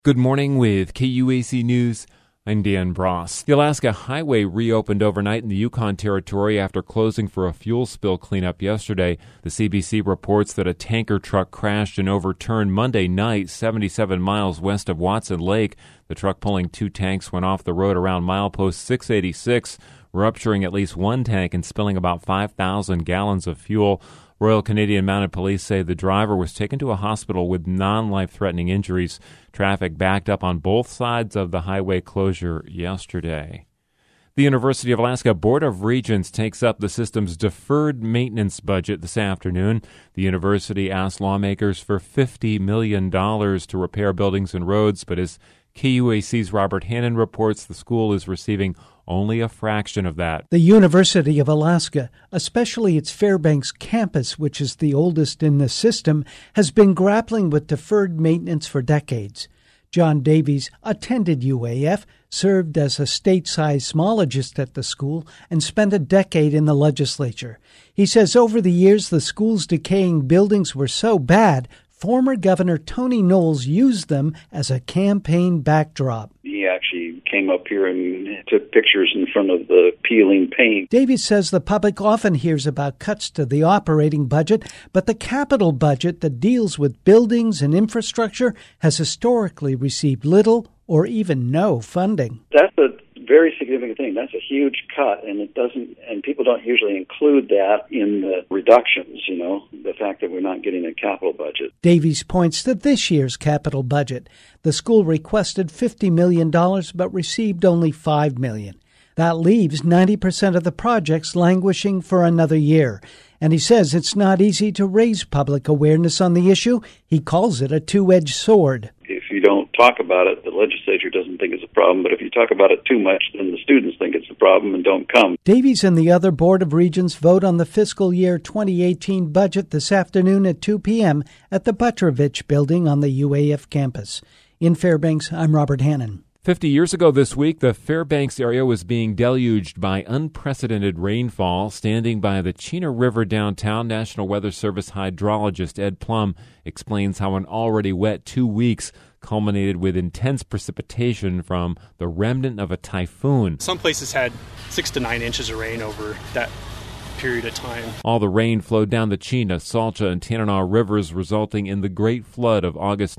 Good morning with KUAC News. I'm Dan Bross. The Alaska Highway reopened overnight in the Yukon Territory after closing for a fuel spill cleanup yesterday. The CBC reports that a tanker truck crashed and overturned Monday night 77 miles west of Watson Lake. The truck pulling 2 tanks went off the road around milepost 686, rupturing at least one tank and spilling about 5,000 gallons of fuel. Royal Canadian Mounted Police say the driver was taken to a hospital with non-life-threatening injuries. Traffic backed up on both sides of the highway closure yesterday. The University of Alaska Board of Regents takes up the system's deferred maintenance budget this afternoon. The university asked lawmakers for $50 million to repair buildings and roads, but as KUAC's Robert Hannon reports, the school is receiving only a fraction of that. The University of Alaska, especially its Fairbanks campus, which is the oldest in the system, has been grappling with deferred maintenance for decades. John Davies attended UAF, served as a state-sized smologist at the school, and spent a decade in the legislature. He says over the years the school's decaying buildings were so bad, former Governor Tony Knowles used them as a campaign backdrop. He actually came up here and took pictures in front of the peeling paint. Davies says the public often hears about cuts to the operating budget, but the capital budget that deals with buildings and infrastructure has historically received little or even no funding. That's a very significant thing. That's a huge cut, and people don't usually include that in the reductions, the fact that we're not getting a capital budget. Davies points to this year's capital budget. The school requested $50 million but received only $5 million. That leaves 90% of the projects languishing for another year. And he says it's not easy to raise public awareness on the issue. He calls it a two-edged sword. If you don't talk about it, the legislature doesn't think it's a problem. But if you talk about it too much, then the students think it's a problem and don't come. Davies and the other Board of Regents vote on the fiscal year 2018 budget this afternoon at 2 p.m. at the Butrovich Building on the UAF campus. In Fairbanks, I'm Robert Hannon. 50 years ago this week, the Fairbanks area was being deluged by unprecedented rainfall. Standing by the Chena River downtown, National Weather Service hydrologist Ed Plum explains how an already wet 2 weeks culminated with intense precipitation from the remnant of a typhoon. Some places had 6 to 9 inches of rain over that period of time. All the rain flowed down the Chena, Salcha, and Tanana rivers, resulting in the Great Flood of August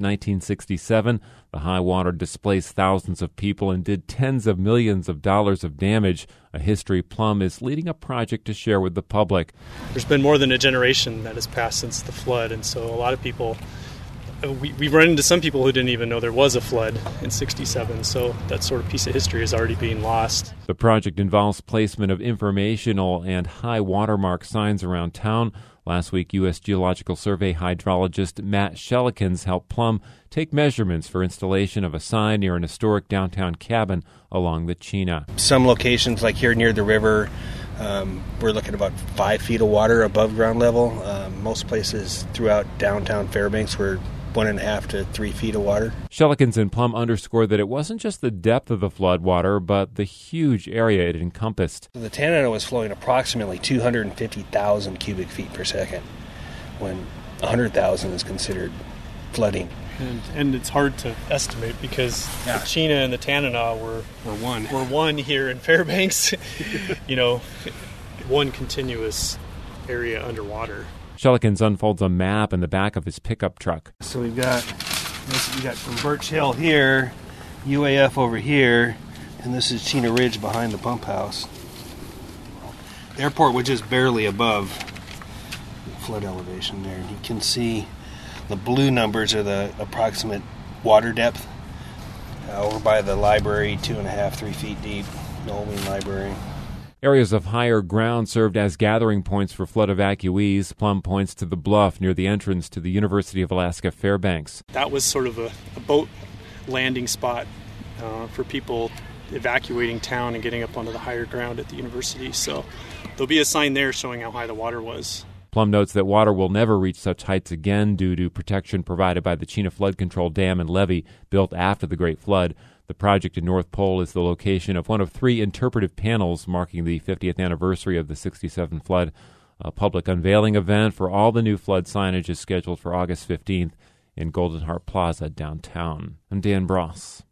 1967. The high water displaced thousands of people and did tens of millions of dollars of damage. A history Plum is leading a project to share with the public. There's been more than a generation that has passed since the flood, and so a lot of people, we've run into some people who didn't even know there was a flood in 67, so that sort of piece of history is already being lost. The project involves placement of informational and high watermark signs around town. Last week, U.S. Geological Survey hydrologist Matt Shelikins helped Plum take measurements for installation of a sign near an historic downtown cabin along the Chena. Some locations, like here near the river, we're looking at about 5 feet of water above ground level. Most places throughout downtown Fairbanks were 1.5 to 3 feet of water. Shelikins and Plum underscored that it wasn't just the depth of the flood water, but the huge area it encompassed. The Tanana was flowing approximately 250,000 cubic feet per second, when 100,000 is considered flooding. And it's hard to estimate because the Chena and the Tanana were one here in Fairbanks. One continuous area underwater. Shelikins unfolds a map in the back of his pickup truck. So we got from Birch Hill here, UAF over here, and this is Chena Ridge behind the pump house. The airport was just barely above flood elevation there. You can see the blue numbers are the approximate water depth. Over by the library, 2.5, 3 feet deep, the Olving Library. Areas of higher ground served as gathering points for flood evacuees. Plum points to the bluff near the entrance to the University of Alaska Fairbanks. That was sort of a boat landing spot for people evacuating town and getting up onto the higher ground at the university. So there'll be a sign there showing how high the water was. Plum notes that water will never reach such heights again due to protection provided by the Chena Flood Control Dam and Levee built after the Great Flood. The project in North Pole is the location of one of 3 interpretive panels marking the 50th anniversary of the 67 flood. A public unveiling event for all the new flood signage is scheduled for August 15th in Golden Heart Plaza downtown. I'm Dan Bross.